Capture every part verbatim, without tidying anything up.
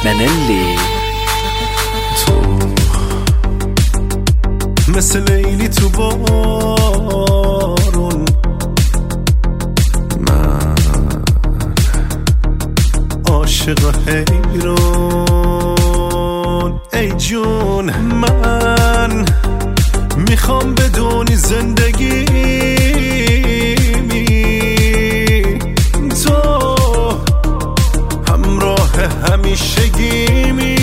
بنلی. تو مثل لیلی تو بارون، من عاشق حیران. ای جون من میخوام بدونی زندگی می تو همراه همیشگیمی.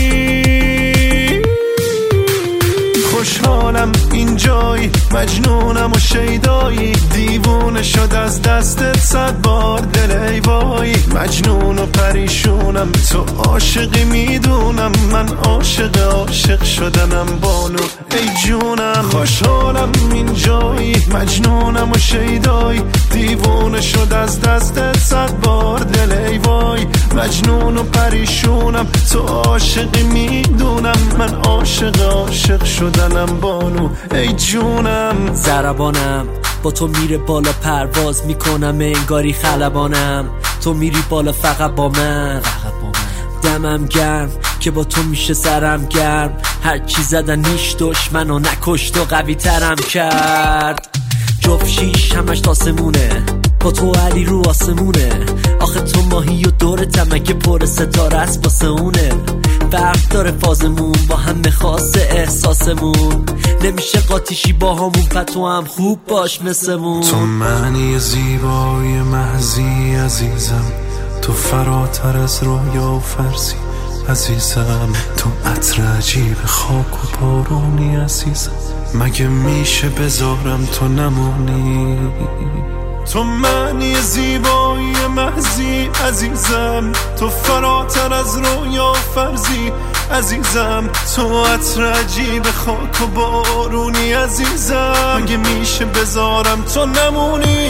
خوشحالم اینجایی، مجنونم و شیدایی، دیوونه شد از دستت صد بار دل ای وای. مجنون و پریشونم، تو عاشقی میدونم، من عاشق عاشق شدنم بانو ای جونم. خوشحالم اینجایی، مجنونم و شیدایی، دیوونه شد از دستت صد بار دل ای وای. مجنون و پریشونم، تو عاشقی میدونم، من عاشق عاشق شدنم بانو ای جونم. ضربانم با تو میره بالا، پرواز میکنم انگاری خلبانم. تو میری بالا فقط با من، دمم گرم که با تو میشه سرم گرم. هر چی زدن نیش دشمنو نکشت و قوی ترم کرد. جفت شیش همش تاسمونه، با تو علی رو آسمونه. آخه تو ماهی و دور تمکه پر ستاره است باسه اونه. فرق داره فازمون با هم خاصه احساسمون، نمیشه قاطیشی با همون، پتو هم خوب باش مثمون. تو معنی زیبای محضی عزیزم، تو فراتر از رویا و فرضی عزیزم. تو عطر عجیب خاک و بارونی عزیزم، مگه میشه بذارم تو نمونی. تو معنی زیبایی محضی عزیزم، تو فراتر از رویا و فرضی عزیزم. تو عطر عجیب خاک و بارونی عزیزم، مگه میشه بذارم تو نمونی.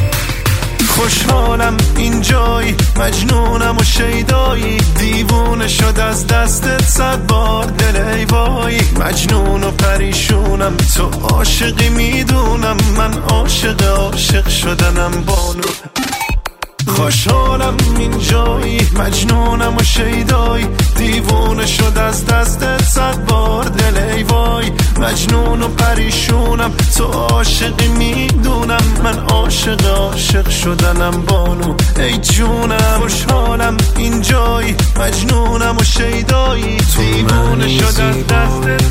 خوشحالم اینجایی، مجنونم و شیدایی، دیوونه شد از دستت صد بار دل ای وای. مجنون و پریشونم، تو عاشقی میدونم، من عاشق عاشق شدنم بانو. خوشحالم اینجایی، مجنونم و شیدایی، دیوونه شد از دستت صد بار دل ای وای. مجنون و پریشونم، تو عاشقی میدونم، من عاشق عاشق شدنم بانو ای جونم. خوشحالم اینجایی، مجنونم و شیدایی، دیوونه شد از دستت